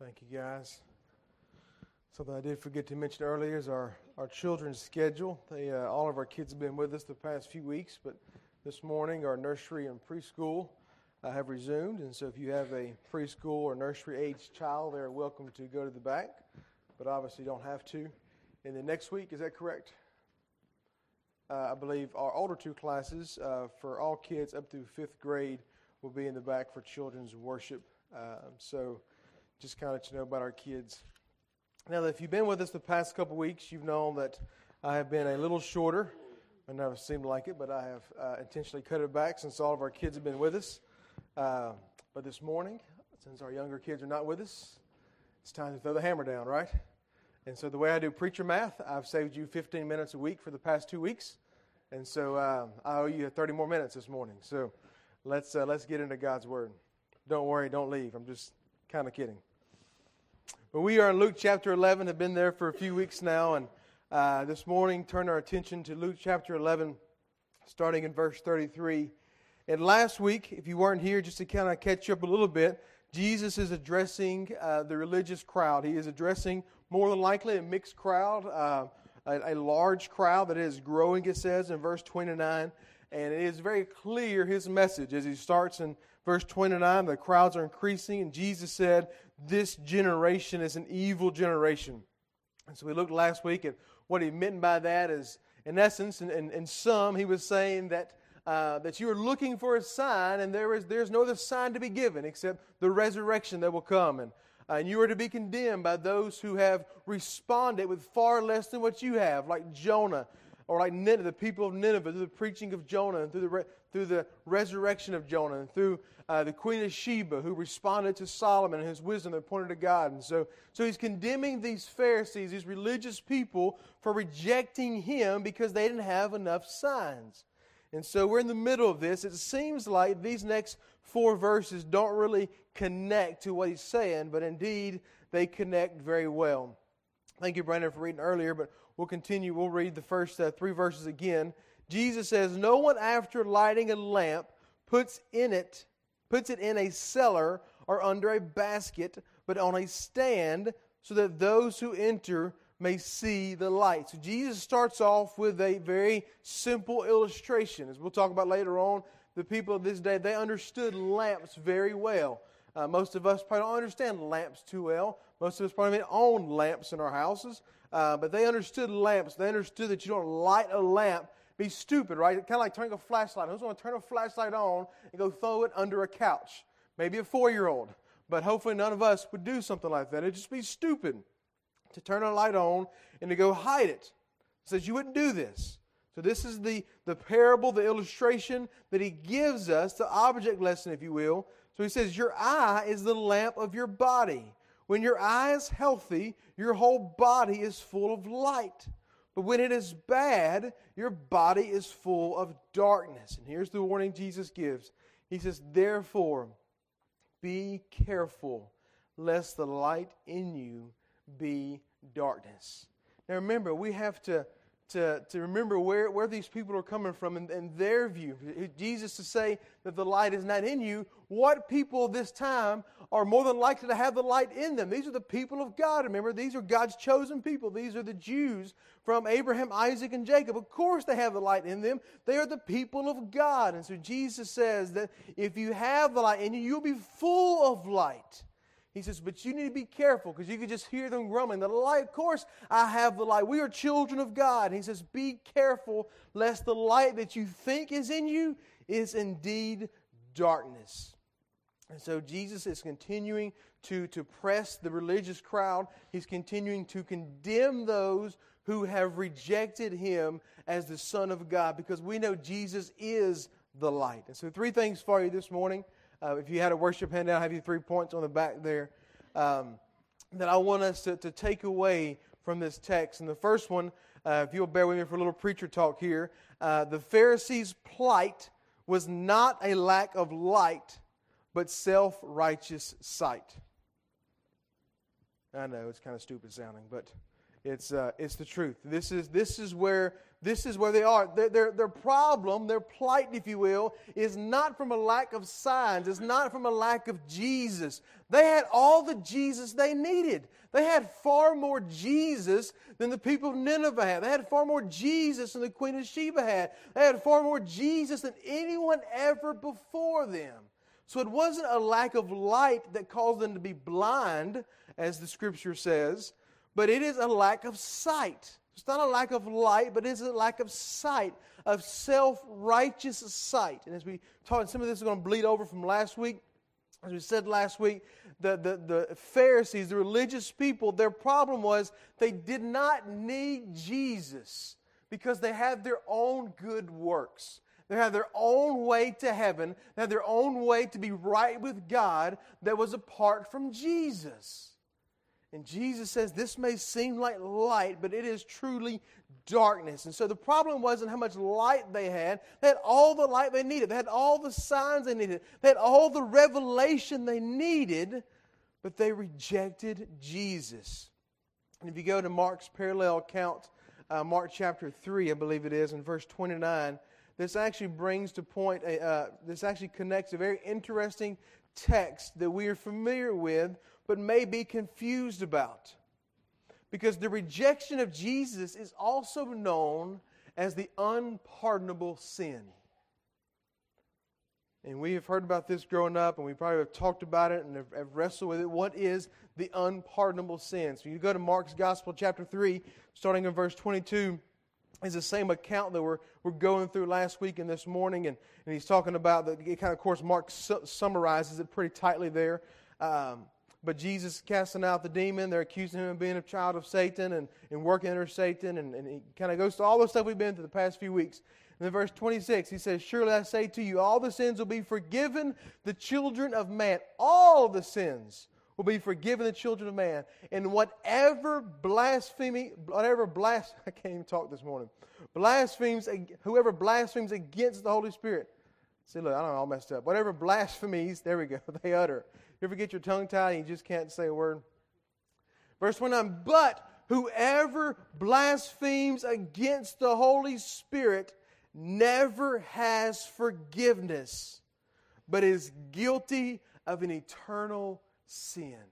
Thank you, guys. Something I did forget to mention earlier is our children's schedule. All of our kids have been with us the past few weeks, but this morning our nursery and preschool have resumed. And so if you have a preschool or nursery-age child, they're welcome to go to the back, but obviously don't have to. And then next week, is that correct? I believe our older two classes for all kids up through 5th grade will be in the back for children's worship. So just kind of let you know about our kids. Now, if you've been with us the past couple weeks, you've known that I have been a little shorter. I never seemed like it, but I have intentionally cut it back since all of our kids have been with us. But this morning, since our younger kids are not with us, it's time to throw the hammer down, right? And so the way I do preacher math, I've saved you 15 minutes a week for the past 2 weeks. And so I owe you 30 more minutes this morning. So let's get into God's Word. Don't worry, don't leave. I'm just kind of kidding. But we are in Luke chapter 11, have been there for a few weeks now, and this morning turn our attention to Luke chapter 11, starting in verse 33. And last week, if you weren't here, just to kind of catch you up a little bit, Jesus is addressing the religious crowd. He is addressing more than likely a mixed crowd, a large crowd that is growing, it says in verse 29. And it is very clear his message as he starts in verse 29. The crowds are increasing, and Jesus said, "This generation is an evil generation." And so we looked last week at what he meant by that is, in essence, in sum, he was saying that you are looking for a sign, and there's no other sign to be given except the resurrection that will come. And you are to be condemned by those who have responded with far less than what you have, like Jonah, or like Nineveh, the people of Nineveh, through the preaching of Jonah, and through the resurrection of Jonah, and through the Queen of Sheba, who responded to Solomon and his wisdom that pointed to God. And so he's condemning these Pharisees, these religious people, for rejecting him because they didn't have enough signs. And so we're in the middle of this. It seems like these next 4 verses don't really connect to what he's saying, but indeed they connect very well. Thank you, Brandon, for reading earlier, but we'll continue. We'll read the first 3 verses again. Jesus says, "No one after lighting a lamp puts it in a cellar or under a basket, but on a stand, so that those who enter may see the light." So Jesus starts off with a very simple illustration. As we'll talk about later on, the people of this day, they understood lamps very well. Most of us probably don't understand lamps too well. Most of us probably don't own lamps in our houses. But they understood lamps. They understood that you don't light a lamp. Be stupid, right? Kind of like turning a flashlight. Who's going to turn a flashlight on and go throw it under a couch? Maybe a 4-year-old. But hopefully none of us would do something like that. It'd just be stupid to turn a light on and to go hide it. He says you wouldn't do this. So this is the parable, the illustration that he gives us, the object lesson, if you will. So he says, your eye is the lamp of your body. When your eye is healthy, your whole body is full of light. But when it is bad, your body is full of darkness. And here's the warning Jesus gives. He says, therefore, be careful, lest the light in you be darkness. Now remember, we have to remember where these people are coming from and their view. Jesus to say that the light is not in you, what people of this time are more than likely to have the light in them? These are the people of God. Remember, these are God's chosen people. These are the Jews from Abraham, Isaac, and Jacob. Of course they have the light in them. They are the people of God. And so Jesus says that if you have the light in you, you'll be full of light. He says, but you need to be careful because you can just hear them grumbling. The light, of course, I have the light. We are children of God. And he says, be careful lest the light that you think is in you is indeed darkness. And so Jesus is continuing to press the religious crowd. He's continuing to condemn those who have rejected him as the Son of God because we know Jesus is the light. And so 3 things for you this morning. If you had a worship handout, I have you 3 points on the back there that I want us to take away from this text. And the first one, if you'll bear with me for a little preacher talk here, the Pharisees' plight was not a lack of light, but self-righteous sight. I know, it's kind of stupid sounding, but It's the truth. This is where they are. Their problem, their plight, if you will, is not from a lack of signs. It's not from a lack of Jesus. They had all the Jesus they needed. They had far more Jesus than the people of Nineveh had. They had far more Jesus than the Queen of Sheba had. They had far more Jesus than anyone ever before them. So it wasn't a lack of light that caused them to be blind, as the Scripture says, but it is a lack of sight. It's not a lack of light, but it is a lack of sight, of self-righteous sight. And as we talked, some of this is going to bleed over from last week. As we said last week, the Pharisees, the religious people, their problem was they did not need Jesus because they had their own good works. They had their own way to heaven. They had their own way to be right with God that was apart from Jesus. And Jesus says this may seem like light, but it is truly darkness. And so the problem wasn't how much light they had. They had all the light they needed. They had all the signs they needed. They had all the revelation they needed, but they rejected Jesus. And if you go to Mark's parallel account, Mark chapter 3, I believe it is, in verse 29, this actually brings to point, this actually connects a very interesting text that we are familiar with, but may be confused about. Because the rejection of Jesus is also known as the unpardonable sin. And we have heard about this growing up, and we probably have talked about it and have wrestled with it. What is the unpardonable sin? So you go to Mark's Gospel, chapter 3, starting in verse 22, is the same account that we're going through last week and this morning. And he's talking about, of course, Mark summarizes it pretty tightly there. But Jesus casting out the demon, they're accusing him of being a child of Satan and working under Satan. And he kind of goes to all the stuff we've been through the past few weeks. And in verse 26, he says, "Surely I say to you, all the sins will be forgiven the children of man." All the sins will be forgiven the children of man. And I can't even talk this morning. Whoever blasphemes against the Holy Spirit. See, look, I don't know, all messed up. Whatever blasphemies, there we go, they utter. You ever get your tongue tied and you just can't say a word? Verse 29, "But whoever blasphemes against the Holy Spirit never has forgiveness, but is guilty of an eternal sin."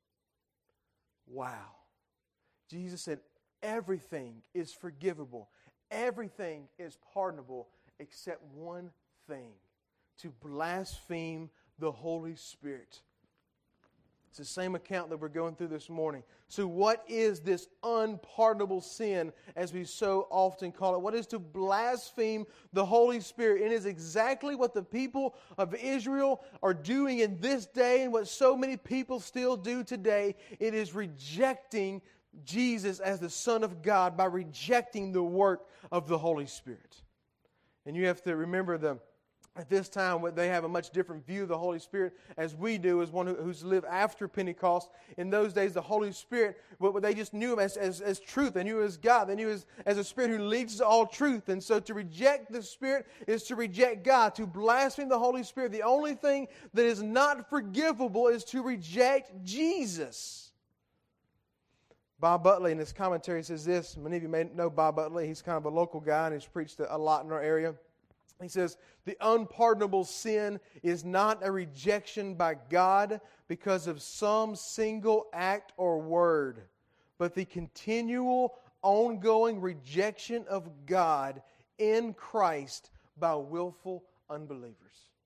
Wow. Jesus said everything is forgivable. Everything is pardonable except one thing: to blaspheme the Holy Spirit. It's the same account that we're going through this morning. So what is this unpardonable sin, as we so often call it? What is to blaspheme the Holy Spirit? It is exactly what the people of Israel are doing in this day and what so many people still do today. It is rejecting Jesus as the Son of God by rejecting the work of the Holy Spirit. And you have to remember at this time, they have a much different view of the Holy Spirit as we do, as one who's lived after Pentecost. In those days, the Holy Spirit, they just knew Him as truth. They knew Him as God. They knew Him as a Spirit who leads to all truth. And so to reject the Spirit is to reject God. To blaspheme the Holy Spirit, the only thing that is not forgivable is to reject Jesus. Bob Butley in his commentary says this. Many of you may know Bob Butley. He's kind of a local guy and he's preached a lot in our area. He says, "The unpardonable sin is not a rejection by God because of some single act or word, but the continual, ongoing rejection of God in Christ by willful unbelievers."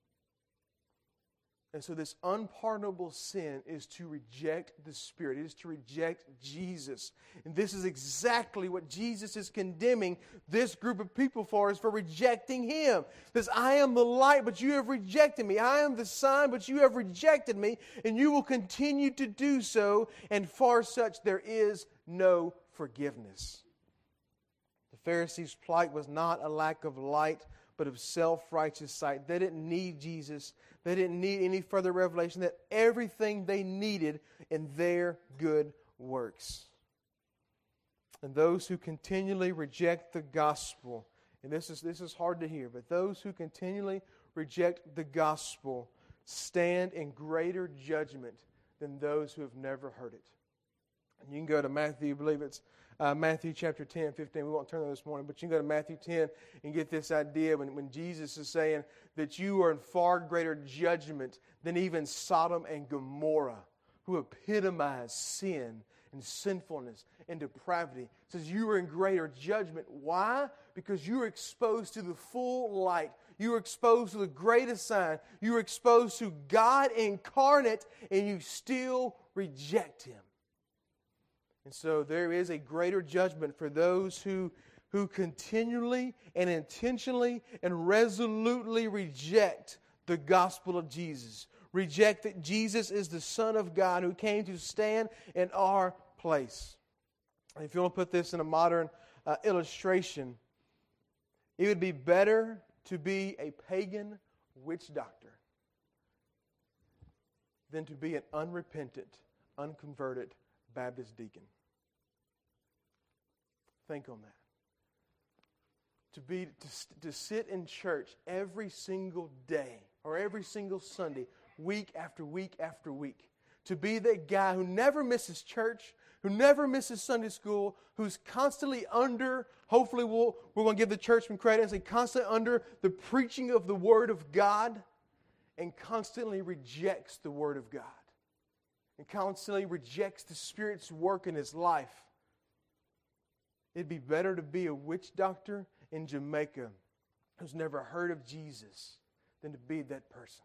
And so this unpardonable sin is to reject the Spirit. It is to reject Jesus. And this is exactly what Jesus is condemning this group of people for, is for rejecting Him. He says, "I am the light, but you have rejected me. I am the sign, but you have rejected me, and you will continue to do so, and for such there is no forgiveness." The Pharisees' plight was not a lack of light, but of self-righteous sight. They didn't need Jesus. They didn't need any further revelation. That everything they needed in their good works. And those who continually reject the gospel, and this is hard to hear, but those who continually reject the gospel stand in greater judgment than those who have never heard it. And you can go to Matthew, I believe it's Matthew chapter 10, 15. We won't turn there this morning, but you can go to Matthew 10 and get this idea when Jesus is saying that you are in far greater judgment than even Sodom and Gomorrah, who epitomize sin and sinfulness and depravity. It says you are in greater judgment. Why? Because you are exposed to the full light. You are exposed to the greatest sign. You are exposed to God incarnate, and you still reject Him. And so there is a greater judgment for those who continually and intentionally and resolutely reject the gospel of Jesus. Reject that Jesus is the Son of God who came to stand in our place. And if you want to put this in a modern illustration, it would be better to be a pagan witch doctor than to be an unrepentant, unconverted Baptist deacon. Think on that. To sit in church every single day or every single Sunday, week after week after week. To be that guy who never misses church, who never misses Sunday school, who's constantly under, hopefully we're going to give the church some credit and say constantly under the preaching of the Word of God, and constantly rejects the Word of God. And constantly rejects the Spirit's work in his life. It'd be better to be a witch doctor in Jamaica who's never heard of Jesus than to be that person.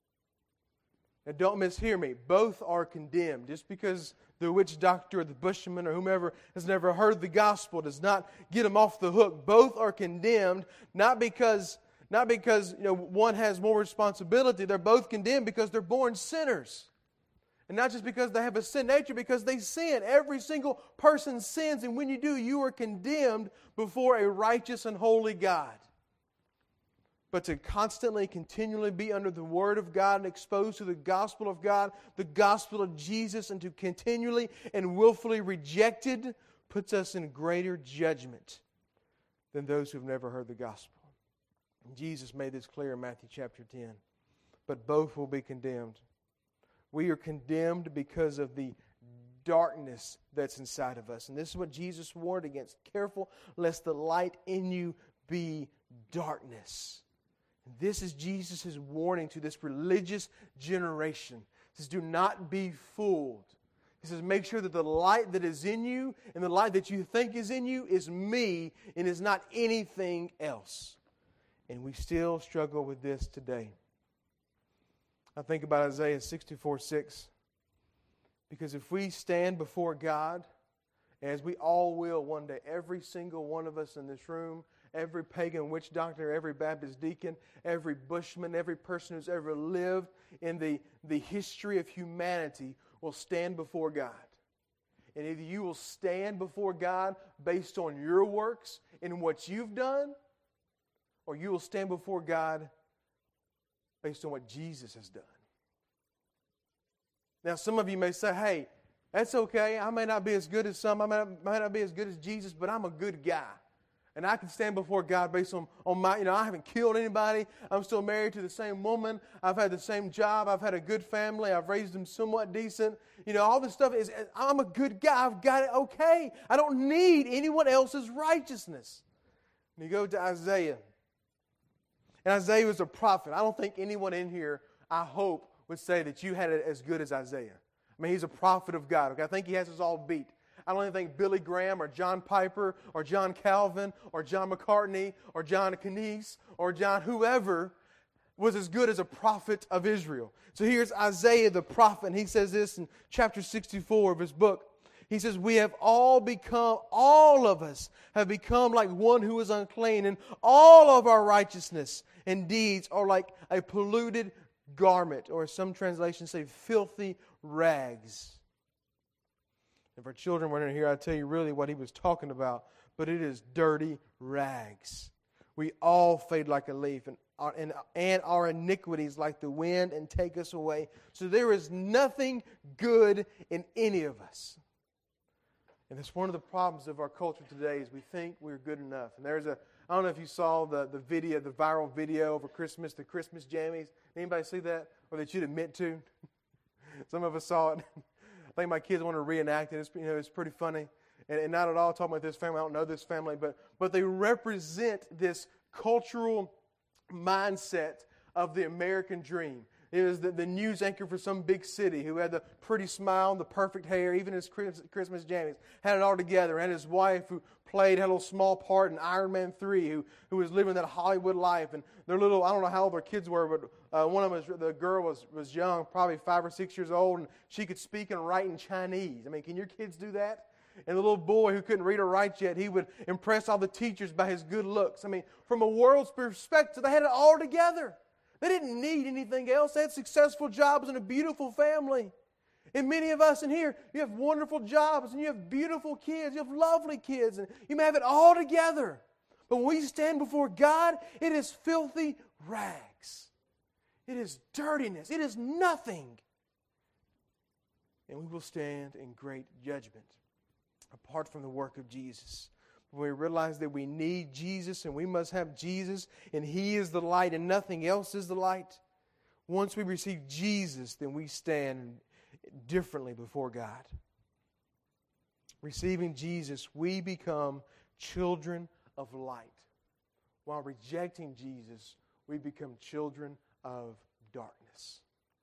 Now don't mishear me. Both are condemned. Just because the witch doctor or the bushman or whomever has never heard the gospel does not get them off the hook. Both are condemned, not because one has more responsibility. They're both condemned because they're born sinners. And not just because they have a sin nature, because they sin. Every single person sins, and when you do, you are condemned before a righteous and holy God. But to constantly, continually be under the Word of God and exposed to the gospel of God, the gospel of Jesus, and to continually and willfully reject it, puts us in greater judgment than those who have never heard the gospel. And Jesus made this clear in Matthew chapter 10. But both will be condemned. We are condemned because of the darkness that's inside of us. And this is what Jesus warned against. Careful lest the light in you be darkness. And this is Jesus' warning to this religious generation. He says, do not be fooled. He says, make sure that the light that is in you and the light that you think is in you is me and is not anything else. And we still struggle with this today. I think about Isaiah 64:6. Because if we stand before God, as we all will one day, every single one of us in this room, every pagan witch doctor, every Baptist deacon, every bushman, every person who's ever lived in the history of humanity will stand before God. And either you will stand before God based on your works and what you've done, or you will stand before God based on what Jesus has done. Now, some of you may say, hey, that's okay. I may not be as good as some. I may not be as good as Jesus, but I'm a good guy. And I can stand before God based on my, I haven't killed anybody. I'm still married to the same woman. I've had the same job. I've had a good family. I've raised them somewhat decent. All this stuff is, I'm a good guy. I've got it okay. I don't need anyone else's righteousness. And you go to Isaiah. And Isaiah was a prophet. I don't think anyone in here, I hope, would say that you had it as good as Isaiah. I mean, he's a prophet of God. Okay? I think he has us all beat. I don't even think Billy Graham or John Piper or John Calvin or John McCartney or John Kanice or John whoever was as good as a prophet of Israel. So here's Isaiah the prophet, and he says this in chapter 64 of his book. He says, all of us have become like one who is unclean, and all of our righteousness and deeds are like a polluted garment, or some translations say filthy rags. If our children weren't here, I'd tell you really what he was talking about, but it is dirty rags. We all fade like a leaf, and our iniquities like the wind and take us away. So there is nothing good in any of us. And that's one of the problems of our culture today is we think we're good enough. And I don't know if you saw the video, the viral video over Christmas, the Christmas jammies. Anybody see that? Or that you'd admit to? Some of us saw it. I think my kids want to reenact it. It's pretty funny. and not at all talking about this family. I don't know this family, but they represent this cultural mindset of the American dream. It was the news anchor for some big city who had the pretty smile, the perfect hair, even his Christmas jammies, had it all together. And his wife who had a little small part in Iron Man 3, who was living that Hollywood life. And their little, I don't know how old their kids were, but one of them, the girl was young, probably 5 or 6 years old, and she could speak and write in Chinese. I mean, can your kids do that? And the little boy who couldn't read or write yet, he would impress all the teachers by his good looks. I mean, from a world's perspective, they had it all together. They didn't need anything else. They had successful jobs and a beautiful family. And many of us in here, you have wonderful jobs and you have beautiful kids. You have lovely kids. And you may have it all together. But when we stand before God, it is filthy rags. It is dirtiness. It is nothing. And we will stand in great judgment apart from the work of Jesus. We realize that we need Jesus and we must have Jesus, and He is the light and nothing else is the light. Once we receive Jesus, then we stand differently before God. Receiving Jesus, we become children of light. While rejecting Jesus, we become children of darkness.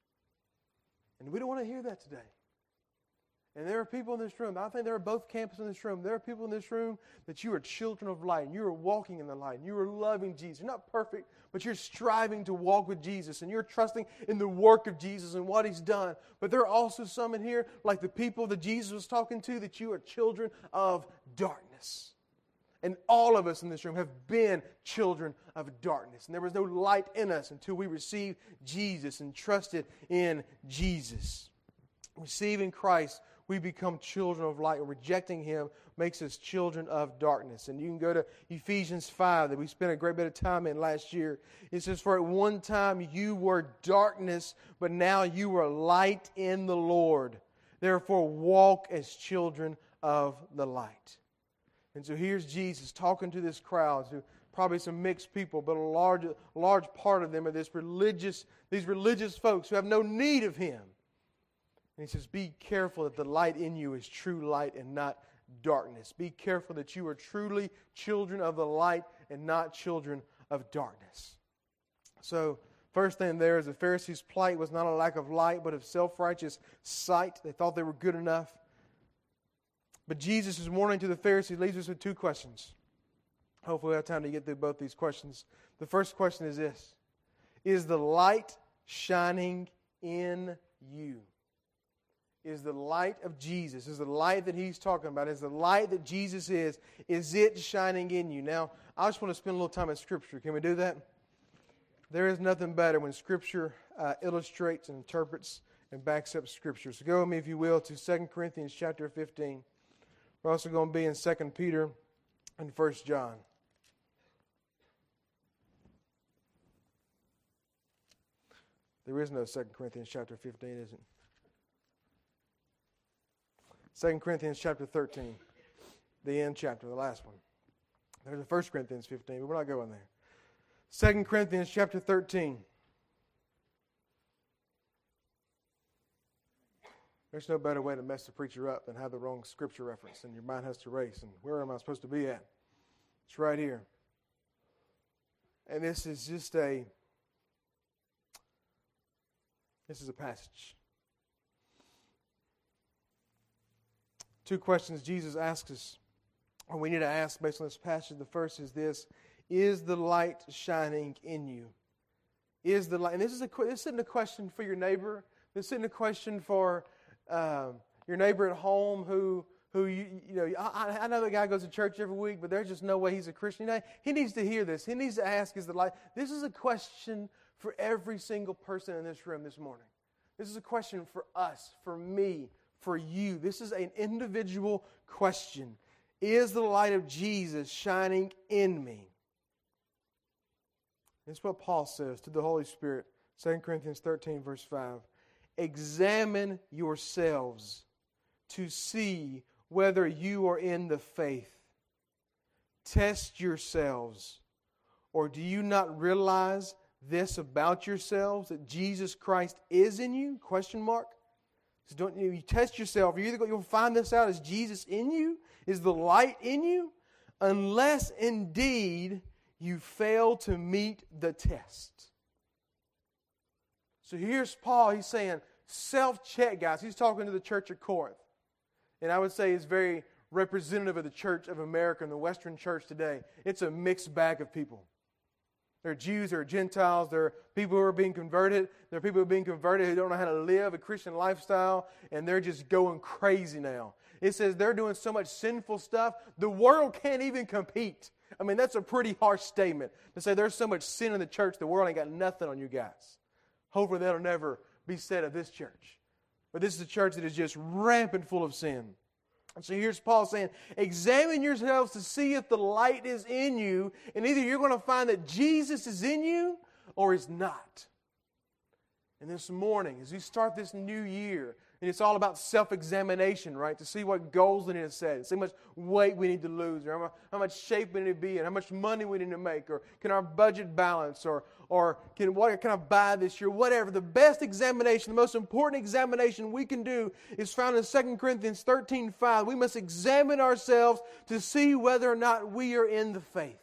And we don't want to hear that today. And there are people in this room, I think there are both campuses in this room, there are people in this room that you are children of light, and you are walking in the light, and you are loving Jesus. You're not perfect, but you're striving to walk with Jesus, and you're trusting in the work of Jesus and what He's done. But there are also some in here, like the people that Jesus was talking to, that you are children of darkness. And all of us in this room have been children of darkness. And there was no light in us until we received Jesus and trusted in Jesus. Receiving Christ, we become children of light. And rejecting Him makes us children of darkness. And you can go to Ephesians 5 that we spent a great bit of time in last year. It says, "For at one time you were darkness, but now you are light in the Lord. Therefore walk as children of the light." And so here's Jesus talking to this crowd, to probably some mixed people, but a large part of them are these religious folks who have no need of Him. And He says, be careful that the light in you is true light and not darkness. Be careful that you are truly children of the light and not children of darkness. So, first thing there is the Pharisees' plight was not a lack of light, but of self-righteous sight. They thought they were good enough. But Jesus' warning to the Pharisees leaves us with two questions. Hopefully we'll have time to get through both these questions. The first question is this: is the light shining in you? Is the light of Jesus, is the light that He's talking about, is the light that Jesus is it shining in you? Now, I just want to spend a little time in Scripture. Can we do that? There is nothing better when Scripture illustrates and interprets and backs up Scripture. So go with me, if you will, to 2 Corinthians chapter 15. We're also going to be in 2 Peter and 1 John. There is no 2 Corinthians chapter 15, is it? 2 Corinthians chapter 13, the end chapter, the last one. There's a 1 Corinthians 15, but we're not going there. 2 Corinthians chapter 13. There's no better way to mess the preacher up than have the wrong scripture reference, and your mind has to race. And where am I supposed to be at? It's right here. And this is a passage. Two questions Jesus asks us, or we need to ask based on this passage. The first is this: is the light shining in you? Is the light? And this isn't a question for your neighbor. This isn't a question for your neighbor at home who I know the guy goes to church every week, but there's just no way he's a Christian. He needs to hear this. He needs to ask, is the light? This is a question for every single person in this room this morning. This is a question for us, for me, for you. This is an individual question. Is the light of Jesus shining in me? This is what Paul says to the Holy Spirit, 2 Corinthians 13, verse 5. Examine yourselves to see whether you are in the faith. Test yourselves. Or do you not realize this about yourselves, that Jesus Christ is in you? Question mark. So don't you test yourself. You'll find this out. Is Jesus in you? Is the light in you? Unless indeed you fail to meet the test. So here's Paul. He's saying, self-check, guys. He's talking to the church of Corinth. And I would say it's very representative of the church of America and the Western church today. It's a mixed bag of people. There are Jews, there are Gentiles, there are people who are being converted. There are people who are being converted who don't know how to live a Christian lifestyle, and they're just going crazy now. It says they're doing so much sinful stuff, the world can't even compete. I mean, that's a pretty harsh statement to say there's so much sin in the church, the world ain't got nothing on you guys. Hopefully that'll never be said of this church. But this is a church that is just rampant full of sin. And so here's Paul saying, examine yourselves to see if the light is in you, and either you're going to find that Jesus is in you or he's not. And this morning, as we start this new year, and it's all about self-examination, right? To see what goals we need to set, see how much weight we need to lose, or how much shape we need to be in, how much money we need to make, or can our budget balance, or what can I buy this year, whatever. The best examination, the most important examination we can do is found in 2 Corinthians 13:5. We must examine ourselves to see whether or not we are in the faith.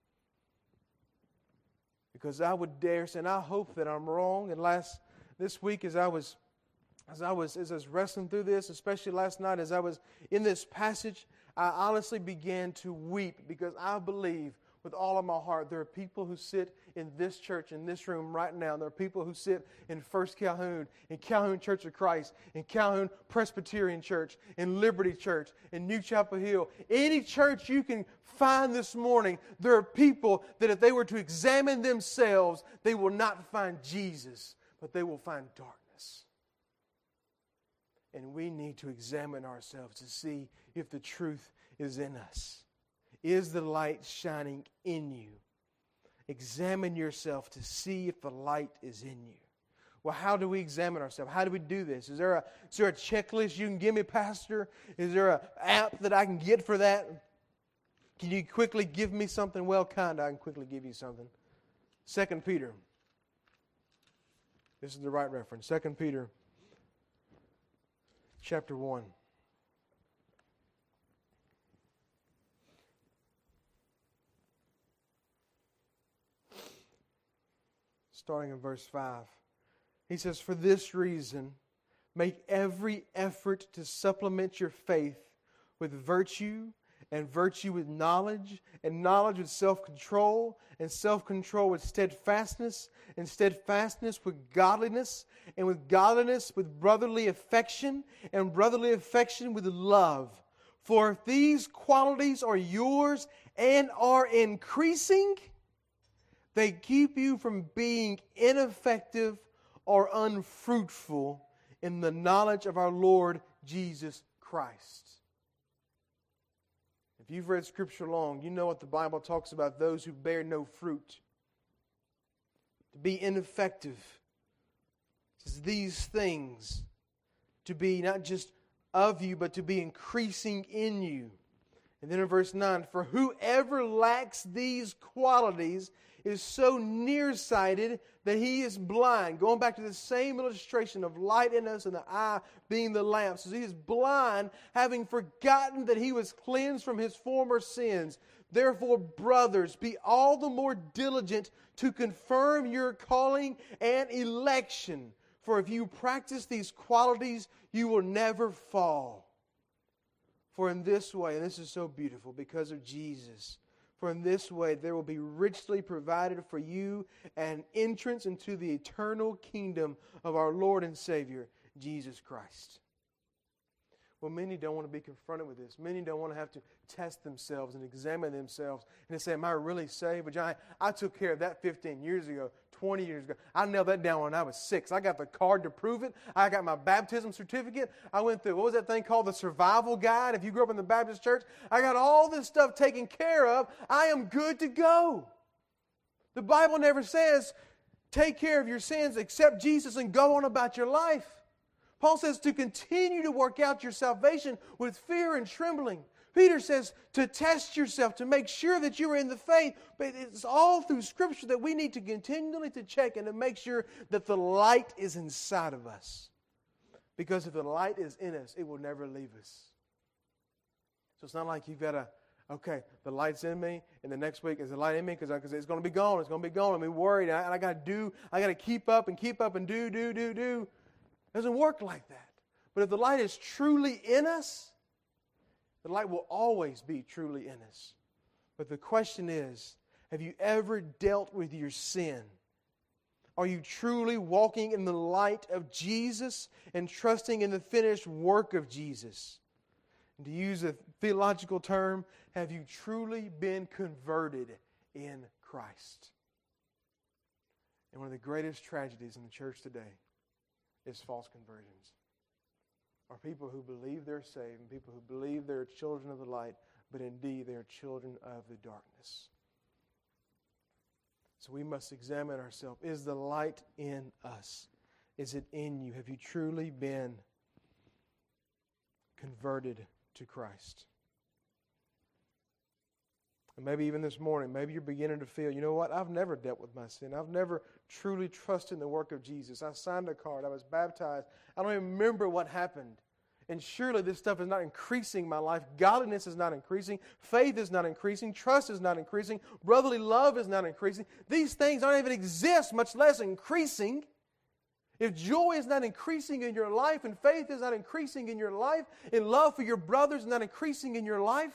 Because I would dare say, and I hope that I'm wrong, and this week as I was wrestling through this, especially last night as I was in this passage, I honestly began to weep because I believe with all of my heart there are people who sit in this church, in this room right now. There are people who sit in First Calhoun, in Calhoun Church of Christ, in Calhoun Presbyterian Church, in Liberty Church, in New Chapel Hill. Any church you can find this morning, there are people that if they were to examine themselves, they will not find Jesus, but they will find darkness. And we need to examine ourselves to see if the truth is in us. Is the light shining in you? Examine yourself to see if the light is in you. Well, how do we examine ourselves? How do we do this? Is there a checklist you can give me, Pastor? Is there an app that I can get for that? Can you quickly give me something? Well, I can quickly give you something. 2 Peter. This is the right reference. 2 Peter chapter 1. Starting in verse 5. He says, for this reason, make every effort to supplement your faith with virtue, and virtue with knowledge, and knowledge with self-control, and self-control with steadfastness, and steadfastness with godliness, and with godliness with brotherly affection, and brotherly affection with love. For if these qualities are yours and are increasing, they keep you from being ineffective or unfruitful in the knowledge of our Lord Jesus Christ. If you've read Scripture long, you know what the Bible talks about those who bear no fruit. To be ineffective. It says these things to be not just of you, but to be increasing in you. And then in verse 9, for whoever lacks these qualities is so nearsighted that he is blind. Going back to the same illustration of light in us and the eye being the lamp. So he is blind, having forgotten that he was cleansed from his former sins. Therefore, brothers, be all the more diligent to confirm your calling and election. For if you practice these qualities, you will never fall. For in this way, and this is so beautiful because of Jesus, for in this way there will be richly provided for you an entrance into the eternal kingdom of our Lord and Savior, Jesus Christ. Well, many don't want to be confronted with this. Many don't want to have to test themselves and examine themselves and say, am I really saved? But John, I took care of that 15 years ago, 20 years ago. I nailed that down when I was 6. I got the card to prove it. I got my baptism certificate. I went through, what was that thing called? The survival guide. If you grew up in the Baptist church, I got all this stuff taken care of. I am good to go. The Bible never says, take care of your sins, accept Jesus, and go on about your life. Paul says to continue to work out your salvation with fear and trembling. Peter says to test yourself, to make sure that you are in the faith. But it's all through Scripture that we need to continually to check and to make sure that the light is inside of us. Because if the light is in us, it will never leave us. So it's not like you've got to, okay, the light's in me, and the next week is the light in me because it's going to be gone. It's going to be gone. I'm worried. And I got to keep up and do. It doesn't work like that. But if the light is truly in us, the light will always be truly in us. But the question is, have you ever dealt with your sin? Are you truly walking in the light of Jesus and trusting in the finished work of Jesus? And to use a theological term, have you truly been converted in Christ? And one of the greatest tragedies in the church today is false conversions. Are people who believe they're saved and people who believe they're children of the light, but indeed they are children of the darkness. So we must examine ourselves. Is the light in us? Is it in you? Have you truly been converted to Christ? And maybe even this morning, maybe you're beginning to feel, you know what? I've never dealt with my sin. I've never truly trusted in the work of Jesus. I signed a card. I was baptized. I don't even remember what happened. And surely this stuff is not increasing my life. Godliness is not increasing. Faith is not increasing. Trust is not increasing. Brotherly love is not increasing. These things don't even exist, much less increasing. If joy is not increasing in your life, and faith is not increasing in your life, and love for your brothers is not increasing in your life,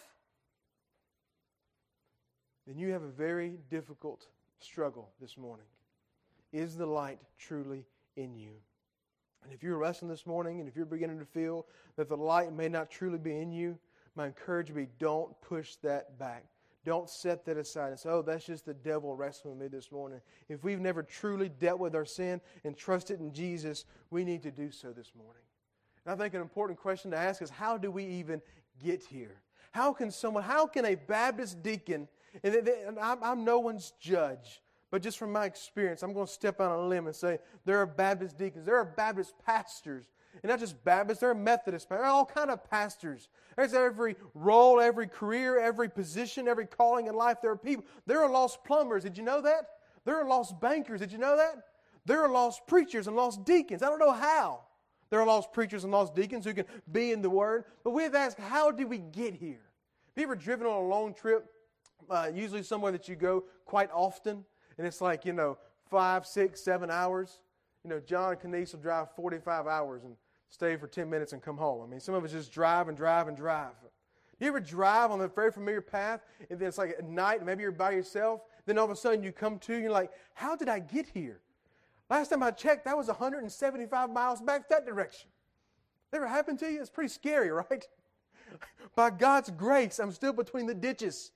then you have a very difficult struggle this morning. Is the light truly in you? And if you're wrestling this morning, and if you're beginning to feel that the light may not truly be in you, my encouragement would be, don't push that back. Don't set that aside and say, oh, that's just the devil wrestling with me this morning. If we've never truly dealt with our sin and trusted in Jesus, we need to do so this morning. And I think an important question to ask is, how do we even get here? How can a Baptist deacon, and I'm no one's judge, but just from my experience, I'm going to step out on a limb and say there are Baptist deacons, there are Baptist pastors, and not just Baptists, there are Methodist pastors, there are all kinds of pastors. There's every role, every career, every position, every calling in life. There are people. There are lost plumbers. Did you know that? There are lost bankers. Did you know that? There are lost preachers and lost deacons. I don't know how. There are lost preachers and lost deacons who can be in the Word. But we have to ask, how did we get here? Have you ever driven on a long trip? Usually somewhere that you go quite often. And it's like, 5, 6, 7 hours. John and Kenise will drive 45 hours and stay for 10 minutes and come home. I mean, some of us just drive and drive and drive. You ever drive on a very familiar path, and then it's like at night, maybe you're by yourself, then all of a sudden you come to, and you're like, how did I get here? Last time I checked, that was 175 miles back that direction. Ever happened to you? It's pretty scary, right? By God's grace, I'm still between the ditches.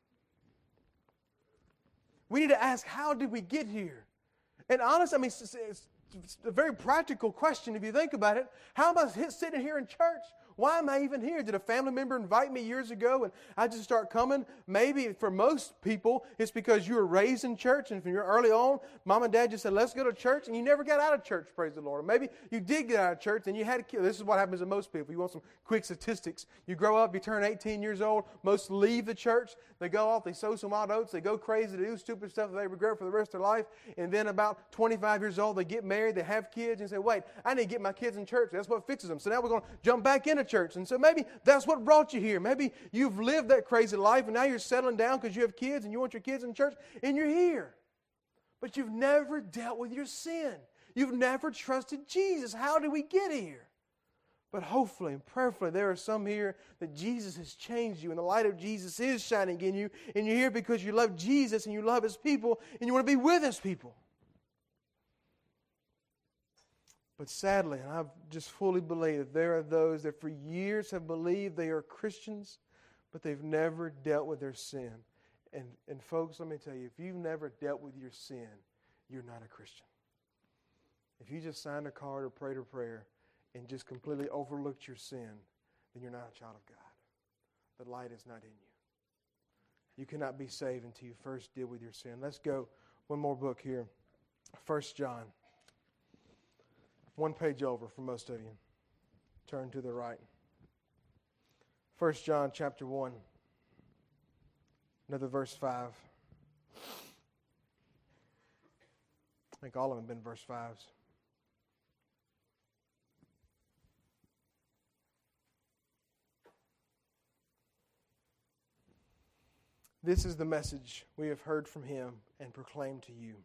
We need to ask, how did we get here? And honestly, it's a very practical question if you think about it. How am I sitting here in church? Why am I even here? Did a family member invite me years ago and I just start coming? Maybe for most people, it's because you were raised in church and from your early on, mom and dad just said, let's go to church, and you never got out of church, praise the Lord. Or maybe you did get out of church and you had a kid. This is what happens to most people. You want some quick statistics. You grow up, you turn 18 years old, most leave the church, they go off, they sow some wild oats, they go crazy, they do stupid stuff that they regret for the rest of their life, and then about 25 years old, they get married, they have kids, and say, wait, I need to get my kids in church. That's what fixes them. So now we're going to jump back into church. And so maybe that's what brought you here. Maybe you've lived that crazy life and now you're settling down because you have kids and you want your kids in church and you're here. But you've never dealt with your sin. You've never trusted Jesus. How did we get here? But hopefully and prayerfully there are some here that Jesus has changed you and the light of Jesus is shining in you, and you're here because you love Jesus and you love His people and you want to be with His people. But sadly, and I just fully believe that there are those that for years have believed they are Christians, but they've never dealt with their sin. And folks, let me tell you, if you've never dealt with your sin, you're not a Christian. If you just signed a card or prayed a prayer and just completely overlooked your sin, then you're not a child of God. The light is not in you. You cannot be saved until you first deal with your sin. Let's go one more book here. 1 John. One page over for most of you. Turn to the right. 1 John chapter 1. Another verse 5. I think all of them have been verse 5s. This is the message we have heard from Him and proclaimed to you.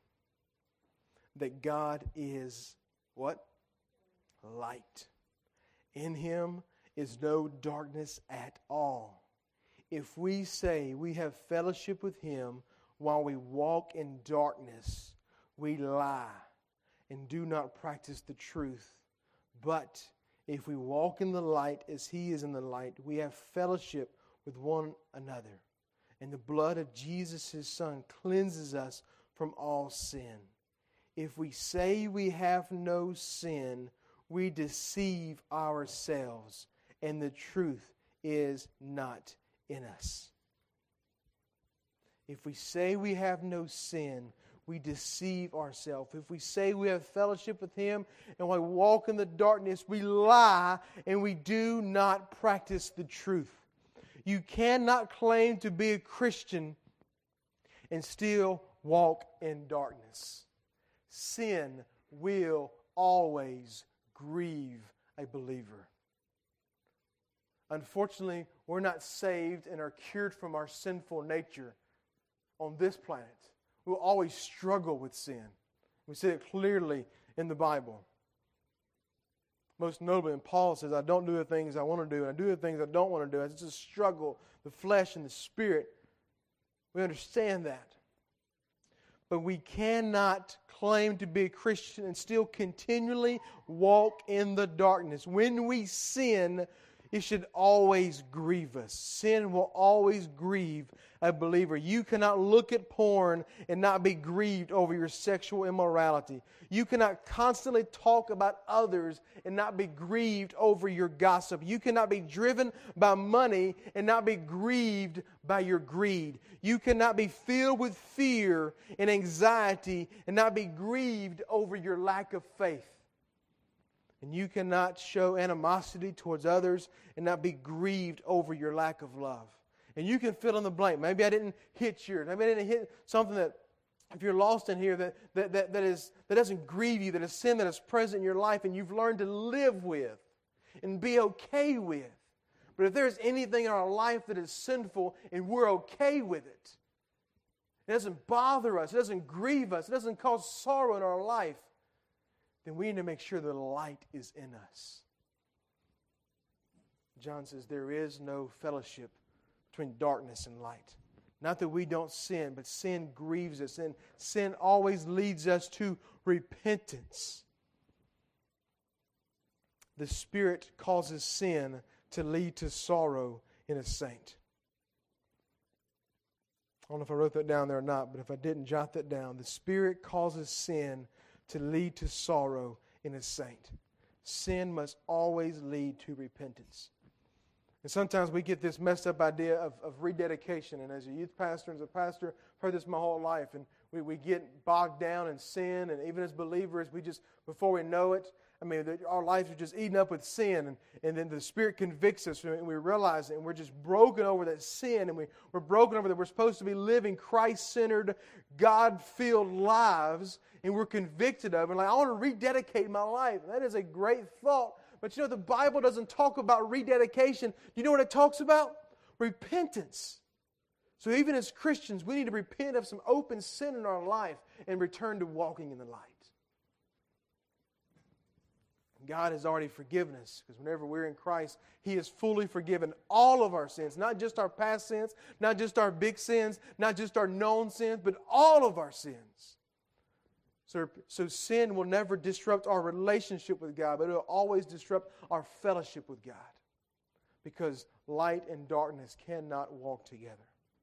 That God is what? Light. In Him is no darkness at all. If we say we have fellowship with Him while we walk in darkness, we lie and do not practice the truth. But if we walk in the light as He is in the light, we have fellowship with one another. And the blood of Jesus, His Son, cleanses us from all sin. If we say we have no sin, we deceive ourselves, and the truth is not in us. If we say we have no sin, we deceive ourselves. If we say we have fellowship with Him and we walk in the darkness, we lie and we do not practice the truth. You cannot claim to be a Christian and still walk in darkness. Sin will always grieve a believer. Unfortunately, we're not saved and are cured from our sinful nature on this planet. We'll always struggle with sin. We see it clearly in the Bible. Most notably, and Paul says, I don't do the things I want to do, and I do the things I don't want to do. It's a struggle, the flesh and the spirit. We understand that. But we cannot claim to be a Christian and still continually walk in the darkness. When we sin, it should always grieve us. Sin will always grieve a believer. You cannot look at porn and not be grieved over your sexual immorality. You cannot constantly talk about others and not be grieved over your gossip. You cannot be driven by money and not be grieved by your greed. You cannot be filled with fear and anxiety and not be grieved over your lack of faith. And you cannot show animosity towards others and not be grieved over your lack of love. And you can fill in the blank. Maybe I didn't hit yours. Maybe I didn't hit something that, if you're lost in here, that doesn't grieve you, that is sin that is present in your life and you've learned to live with and be okay with. But if there's anything in our life that is sinful and we're okay with it, it doesn't bother us, it doesn't grieve us, it doesn't cause sorrow in our life, then we need to make sure the light is in us. John says there is no fellowship between darkness and light. Not that we don't sin, but sin grieves us, and sin always leads us to repentance. The Spirit causes sin to lead to sorrow in a saint. I don't know if I wrote that down there or not, but if I didn't, jot that down. The Spirit causes sin to lead to sorrow in a saint. Sin must always lead to repentance. And sometimes we get this messed up idea of rededication. And as a youth pastor and as a pastor, I've heard this my whole life. And we get bogged down in sin. And even as believers, we just, before we know it, our lives are just eaten up with sin. And then the Spirit convicts us and we realize it. And we're just broken over that sin. And we're broken over that we're supposed to be living Christ-centered, God-filled lives. And we're convicted of it. And I want to rededicate my life. And that is a great thought. But the Bible doesn't talk about rededication. You know what it talks about? Repentance. So even as Christians, we need to repent of some open sin in our life and return to walking in the light. God has already forgiven us, because whenever we're in Christ, He has fully forgiven all of our sins, not just our past sins, not just our big sins, not just our known sins, but all of our sins. So sin will never disrupt our relationship with God, but it will always disrupt our fellowship with God, because light and darkness cannot walk together.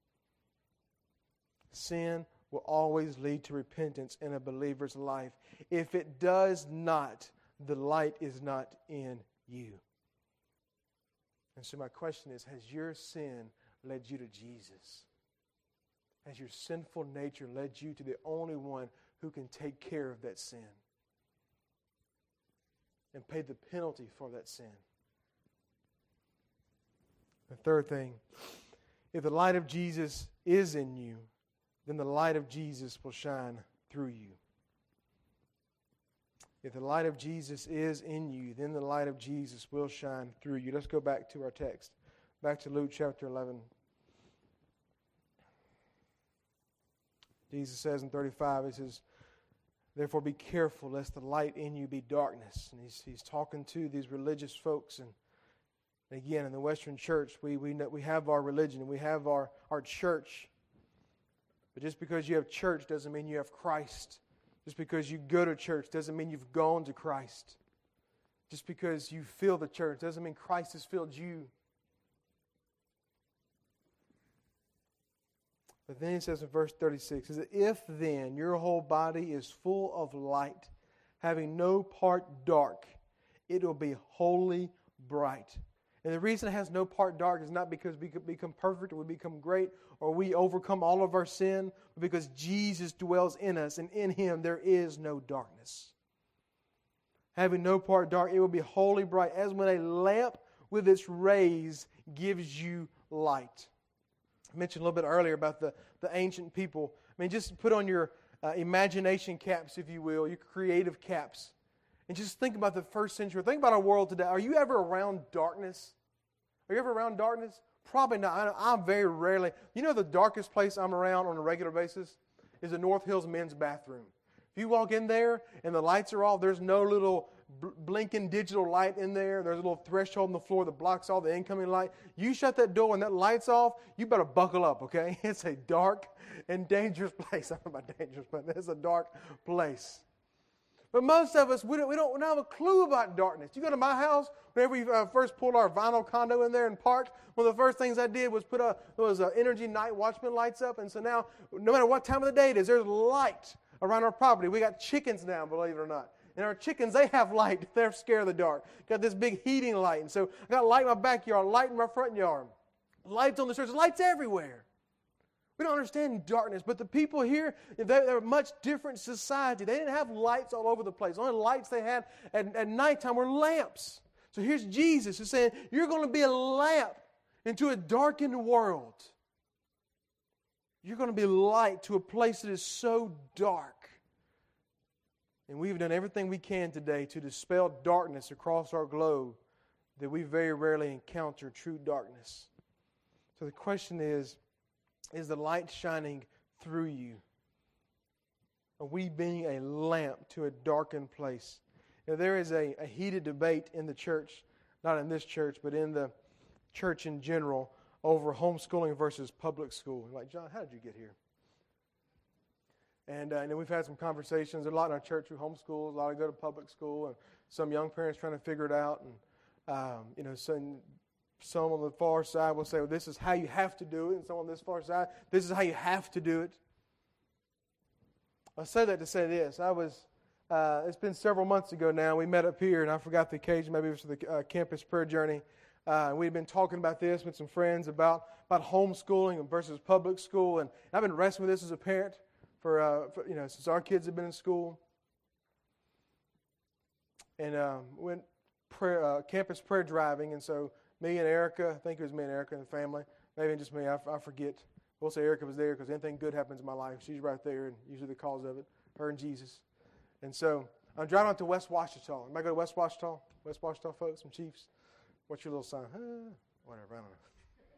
Sin will always lead to repentance in a believer's life. If it does not, the light is not in you. And so my question is, has your sin led you to Jesus? Has your sinful nature led you to the only one who can take care of that sin and pay the penalty for that sin? The third thing, if the light of Jesus is in you, then the light of Jesus will shine through you. If the light of Jesus is in you, then the light of Jesus will shine through you. Let's go back to our text. Back to Luke chapter 11. Jesus says in 35, He says, therefore be careful lest the light in you be darkness. And He's talking to these religious folks. And again, in the Western church, we have our religion and we have our church. But just because you have church doesn't mean you have Christ. Just because you go to church doesn't mean you've gone to Christ. Just because you feel the church doesn't mean Christ has filled you. But then He says in verse 36, says, if then your whole body is full of light, having no part dark, it will be wholly bright. And the reason it has no part dark is not because we become perfect or we become great or we overcome all of our sin, but because Jesus dwells in us, and in Him there is no darkness. Having no part dark, it will be wholly bright, as when a lamp with its rays gives you light. I mentioned a little bit earlier about the ancient people. I mean, just put on your imagination caps, if you will, your creative caps, and just think about the first century. Think about our world today. Are you ever around darkness? Are you ever around darkness? Probably not. I'm very rarely. You know the darkest place I'm around on a regular basis is the North Hills men's bathroom. If you walk in there and the lights are off, there's no little blinking digital light in there. There's a little threshold on the floor that blocks all the incoming light. You shut that door and that light's off, you better buckle up, okay? It's a dark and dangerous place. I don't know about dangerous, but it's a dark place. But most of us, we don't have a clue about darkness. You go to my house, whenever we first pulled our vinyl condo in there and parked, one of the first things I did was put those Energy Night Watchman lights up. And so now, no matter what time of the day it is, there's light around our property. We got chickens now, believe it or not. And our chickens, they have light. They're scared of the dark. Got this big heating light. And so I got light in my backyard, light in my front yard. Lights on the streets, lights everywhere. We don't understand darkness, but the people here, they're a much different society. They didn't have lights all over the place. The only lights they had at nighttime were lamps. So here's Jesus who's saying, you're going to be a lamp into a darkened world. You're going to be light to a place that is so dark. And we've done everything we can today to dispel darkness across our globe, that we very rarely encounter true darkness. So the question is the light shining through you? Are we being a lamp to a darkened place? Now, there is a heated debate in the church, not in this church, but in the church in general, over homeschooling versus public school. You're like, John, how did you get here? And we've had some conversations. There's a lot in our church who homeschools, a lot who go to public school, and some young parents trying to figure it out. And some on the far side will say, well, this is how you have to do it. And some on this far side, this is how you have to do it. I say that to say this. It's been several months ago now. We met up here, and I forgot the occasion. Maybe it was for the campus prayer journey. We'd been talking about this with some friends about homeschooling versus public school. And I've been wrestling with this as a parent for since our kids have been in school. And went campus prayer driving, and so me and Erica, I think it was me and Erica and the family, maybe just me, I forget. We'll say Erica was there because anything good happens in my life, she's right there, and usually the cause of it, her and Jesus. And so I'm driving out to West Ouachita. Am I go to West Ouachita? West Ouachita folks, some Chiefs? What's your little sign? Whatever, I don't know.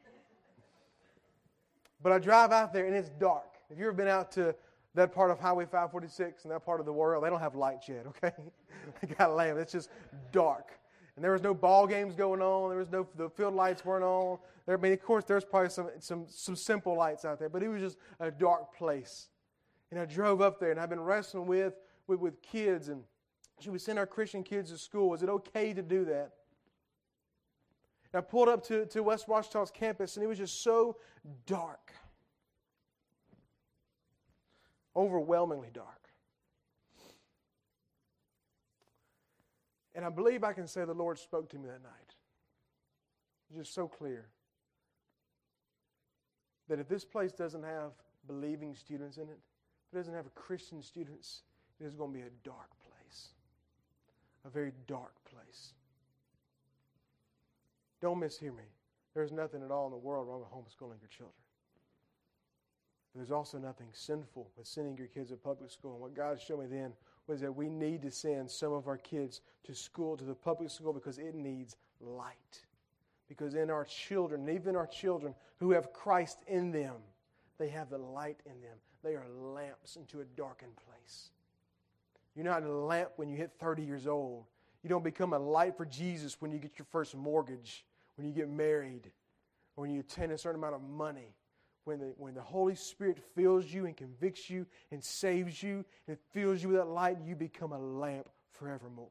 But I drive out there, and it's dark. If you've ever been out to that part of Highway 546 and that part of the world, they don't have lights yet, okay? They got lamps. It's just dark. And there was no ball games going on. The field lights weren't on. Of course, there's probably some simple lights out there, but it was just a dark place. And I drove up there, and I've been wrestling with kids, and should we send our Christian kids to school? Is it okay to do that? And I pulled up to West Ouachita's campus, and it was just so dark. Overwhelmingly dark. And I believe I can say the Lord spoke to me that night. It was just so clear that if this place doesn't have believing students in it, if it doesn't have Christian students, it is going to be a dark place. A very dark place. Don't mishear me. There's nothing at all in the world wrong with homeschooling your children. But there's also nothing sinful with sending your kids to public school. And what God showed me then was that we need to send some of our kids to school, to the public school, because it needs light. Because in our children, even our children who have Christ in them, they have the light in them. They are lamps into a darkened place. You're not a lamp when you hit 30 years old. You don't become a light for Jesus when you get your first mortgage, when you get married, or when you attain a certain amount of money. When the Holy Spirit fills you and convicts you and saves you and fills you with that light, you become a lamp forevermore.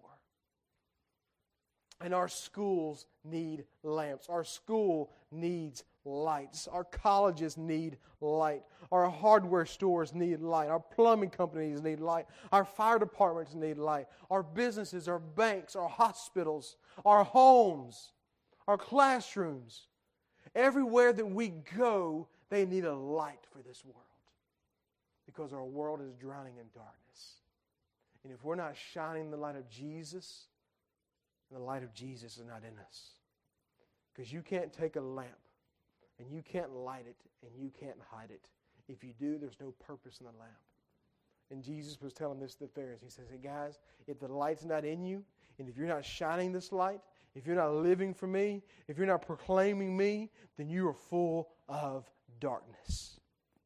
And our schools need lamps. Our school needs lights. Our colleges need light. Our hardware stores need light. Our plumbing companies need light. Our fire departments need light. Our businesses, our banks, our hospitals, our homes, our classrooms. Everywhere that we go, they need a light for this world. Because our world is drowning in darkness. And if we're not shining the light of Jesus, the light of Jesus is not in us. Because you can't take a lamp and you can't light it and you can't hide it. If you do, there's no purpose in the lamp. And Jesus was telling this to the Pharisees. He says, hey guys, if the light's not in you, and if you're not shining this light, if you're not living for me, if you're not proclaiming me, then you are full of darkness.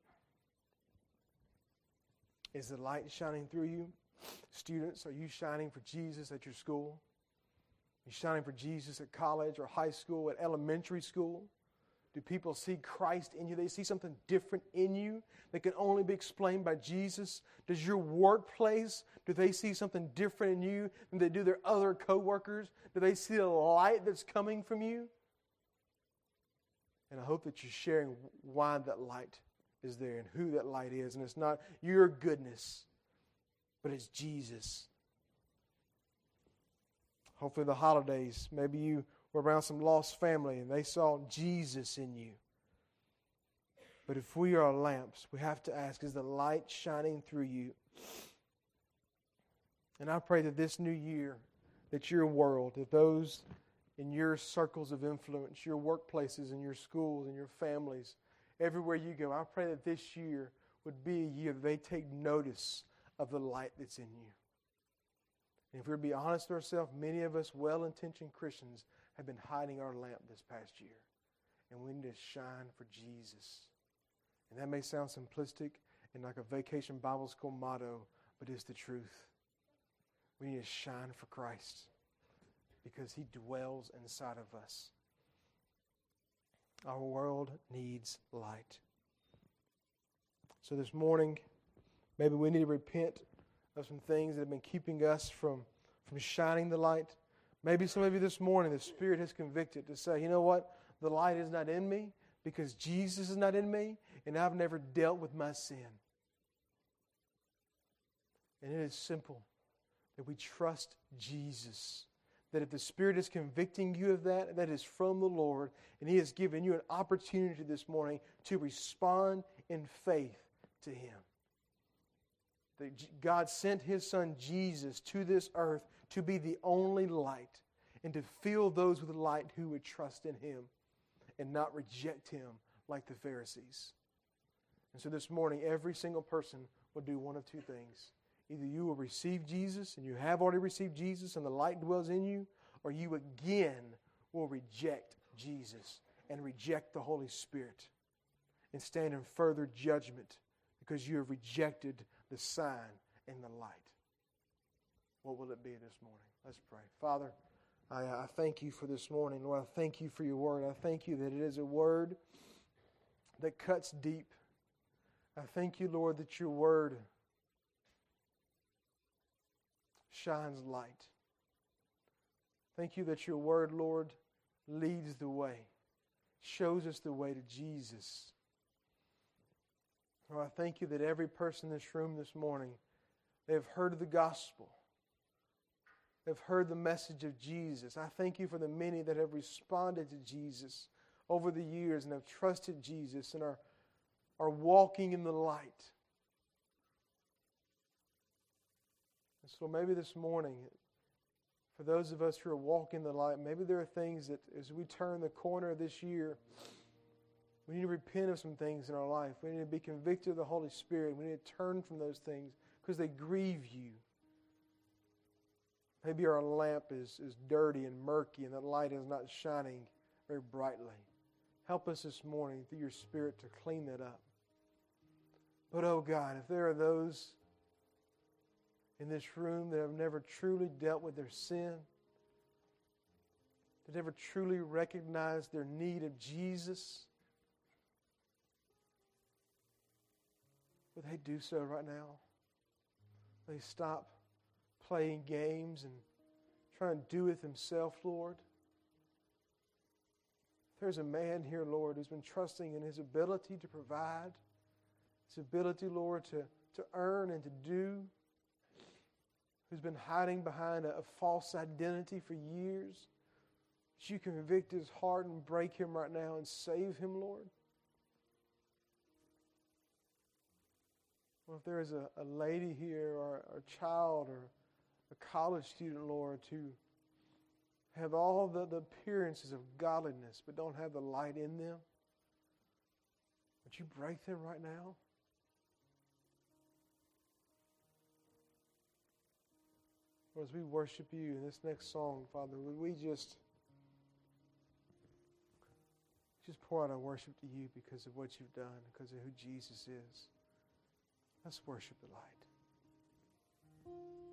Is the light shining through you? Students, are you shining for Jesus at your school? Are you shining for Jesus at college or high school, at elementary school? Do people see Christ in you? They see something different in you that can only be explained by Jesus? Does your workplace, do they see something different in you than they do their other coworkers? Do they see the light that's coming from you? And I hope that you're sharing why that light is there and who that light is. And it's not your goodness, but it's Jesus. Hopefully the holidays, maybe you were around some lost family and they saw Jesus in you. But if we are lamps, we have to ask, is the light shining through you? And I pray that this new year, that your world, that those in your circles of influence, your workplaces and your schools and your families, everywhere you go, I pray that this year would be a year that they take notice of the light that's in you. And if we're to be honest with ourselves, many of us well-intentioned Christians have been hiding our lamp this past year. And we need to shine for Jesus. And that may sound simplistic and like a vacation Bible school motto, but it's the truth. We need to shine for Christ because He dwells inside of us. Our world needs light. So this morning, maybe we need to repent of some things that have been keeping us from shining the light. Maybe some of you this morning, the Spirit has convicted to say, you know what? The light is not in me because Jesus is not in me and I've never dealt with my sin. And it is simple that we trust Jesus. That if the Spirit is convicting you of that, that is from the Lord, and He has given you an opportunity this morning to respond in faith to Him. That God sent His Son Jesus to this earth to be the only light and to fill those with light who would trust in Him and not reject Him like the Pharisees. And so this morning, every single person will do one of two things. Either you will receive Jesus, and you have already received Jesus, and the light dwells in you, or you again will reject Jesus and reject the Holy Spirit and stand in further judgment because you have rejected the sign and the light. What will it be this morning? Let's pray. Father, I thank You for this morning. Lord, I thank You for Your word. I thank You that it is a word that cuts deep. I thank You, Lord, that Your word shines light. Thank You that Your word, Lord, leads the way, shows us the way to Jesus. Lord, I thank You that every person in this room this morning, they have heard of the gospel. They've heard the message of Jesus. I thank You for the many that have responded to Jesus over the years and have trusted Jesus and are walking in the light. And so maybe this morning, for those of us who are walking in the light, maybe there are things that as we turn the corner of this year, we need to repent of some things in our life. We need to be convicted of the Holy Spirit. We need to turn from those things because they grieve You. Maybe our lamp is dirty and murky and that light is not shining very brightly. Help us this morning through Your Spirit to clean that up. But, oh God, if there are those in this room that have never truly dealt with their sin, that never truly recognized their need of Jesus, would they do so right now? They stop playing games and trying to do it themselves, Lord. There's a man here, Lord, who's been trusting in his ability to provide, his ability, Lord, to earn and to do, who's been hiding behind a false identity for years. That you can convict his heart and break him right now and save him, Lord. Well, if there is a lady here or a child or a college student, Lord, to have all the appearances of godliness but don't have the light in them, would you break them right now? Lord, as we worship you in this next song, Father, would we just pour out our worship to you because of what you've done, because of who Jesus is. Let's worship the light.